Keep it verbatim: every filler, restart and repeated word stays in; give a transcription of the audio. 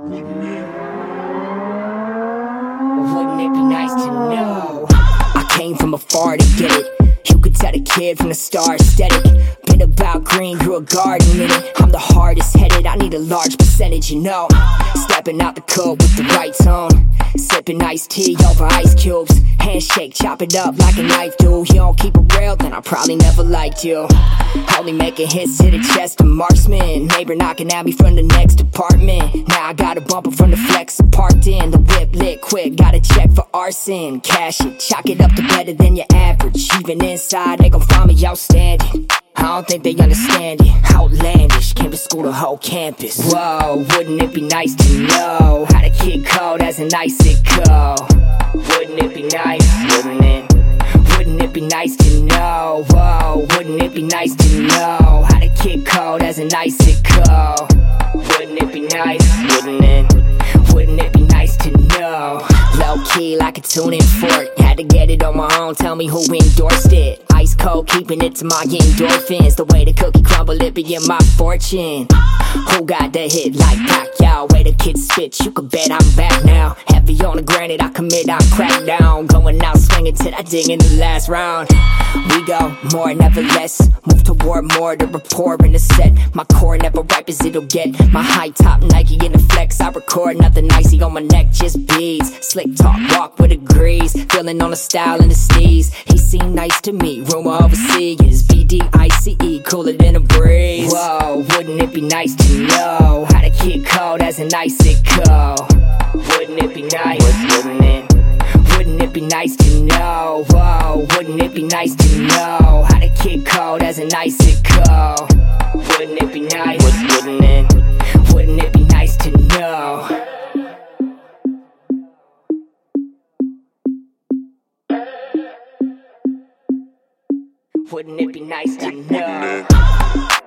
Wouldn't it be nice to know? I came from afar to get it. You could tell the kid from the start, aesthetic. Been about green, grew a garden in it. I'm the hardest headed, I need a large percentage, you know. Stepping out the cold with the right tone. Sipping iced tea over ice cubes. Handshake, chop it up like a knife do. You don't keep it real, then I probably never liked you. Only making hits to the chest of marksman. Neighbor knocking at me from the next apartment. Now I got a bumper from the flex parked in. The whip lit quick, got a check for arson. Cash it, chalk it up to better than your average. Even inside, they gon' find me outstanding. I don't think they understand it. Outlandish, came to school the whole campus. Whoa, wouldn't it be nice to know how the kid code as an icicle? Wouldn't it be nice, wouldn't it? Wouldn't it be nice to know? Whoa, wouldn't it be nice to know how the kid code as an icicle? Wouldn't it be nice, wouldn't it? Wouldn't it be nice to know? Low key like a tuning fork. Had to get it on my own, tell me who endorsed it. Ice cold, keeping it to my endorphins. The way the cookie crumble, it be in my fortune. Who got the hit like Pacquiao? Way the kids spit, you could bet I'm back now. Heavy on the granite, I commit, I crack down. Going out swinging till I ding in the last round. We go more, never less. Move toward more, the rapport in the set. My core never ripe as it'll get. My high top Nike in the flex. I record nothing icy on my neck, just beads. Slick talk, walk with degrees. Feeling on the style and the steez. He seemed nice to me, rumor overseas. B D I C E, cooler than a breeze. Whoa, wouldn't it be nice to know how the kid code as an icicle? Wouldn't it be nice, wouldn't it? Wouldn't it be nice to know? Whoa, wouldn't it be nice to know how the kid code as an icicle? Wouldn't it be nice, wouldn't it? Wouldn't it be nice to know? Wouldn't it be nice to know?